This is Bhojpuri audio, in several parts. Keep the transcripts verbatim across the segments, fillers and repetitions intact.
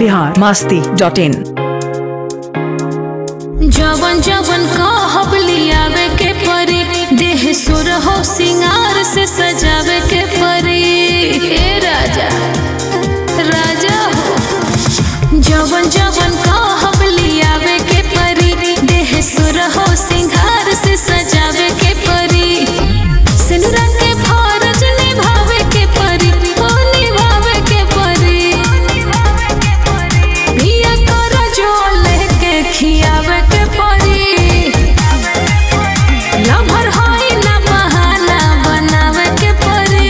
बिहार मस्ती डॉट इन। जवन जवन कहब लियावे के परी, देह सुर हो सिंगार से सजावे के परी। ए राजा राजा हो, जवन जवन कहब लियावे के परी, देह सुर हो सिंगार से सजावे के परी। सिनुरा के फरज निभावे के परी, ओ निभावे के परी। बिया कर जो लेके खियावे के परी। लभर होई ना बहाना बनावे के परी।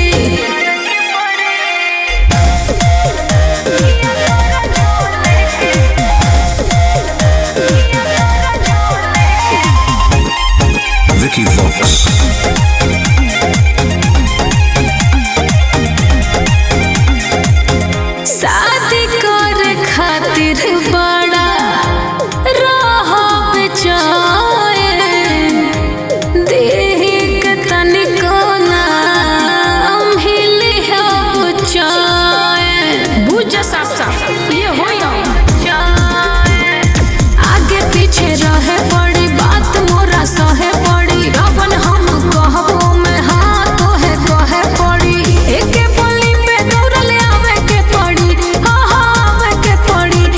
Vicky Vox. शादी कर खातिर बड़ा रहब चैन, देह के तनिको नाम हिलिहब चैन। बुझ साफ साफ ये हो आगे पीछे रहे पड़ी बात मोरा सहे पड़ी। रवन हम कहबो में हाँ तोहे कहे पड़ी। एके बोली पे दौड़ल आवे के पड़ी, हाँ हाँ आवे के पड़ी।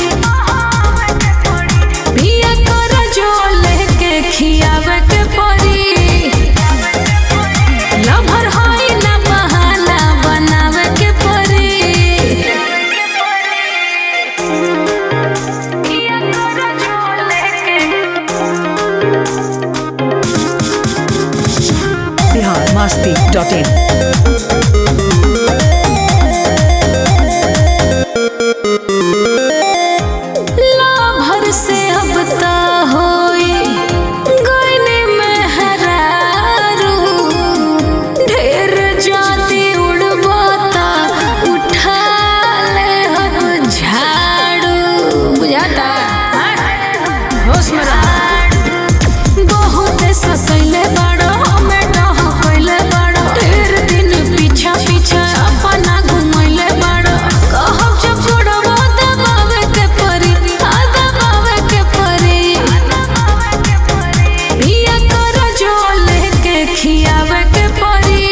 बिया कर जो लेके खियावे के पड़ी। लभर होई ना बहाना बनावे के पड़ी। Bihar Masti dot in. लाभर से अब ता होई गइनी में हरारू। ढेर जाती उड़बता उठा ले हम झाड़ू। बुझाता होश में रह। बहुत ससैले बड़ो हमें डह कैले बड़ो। ढेर दिन पीछा पीछा अपना घुमैले बड़ो। कहब जब छोड़बो दबावे के परी, आ दबावे के परी। बिया कर जो लेके खियावे के परी।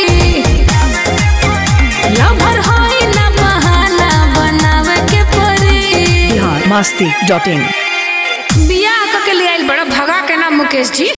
लभर होई ना बहाना बनावे के परी। Bihar Masti dot in. बिया के लिए आइल बड़ा भगा के ना मुकेश जी।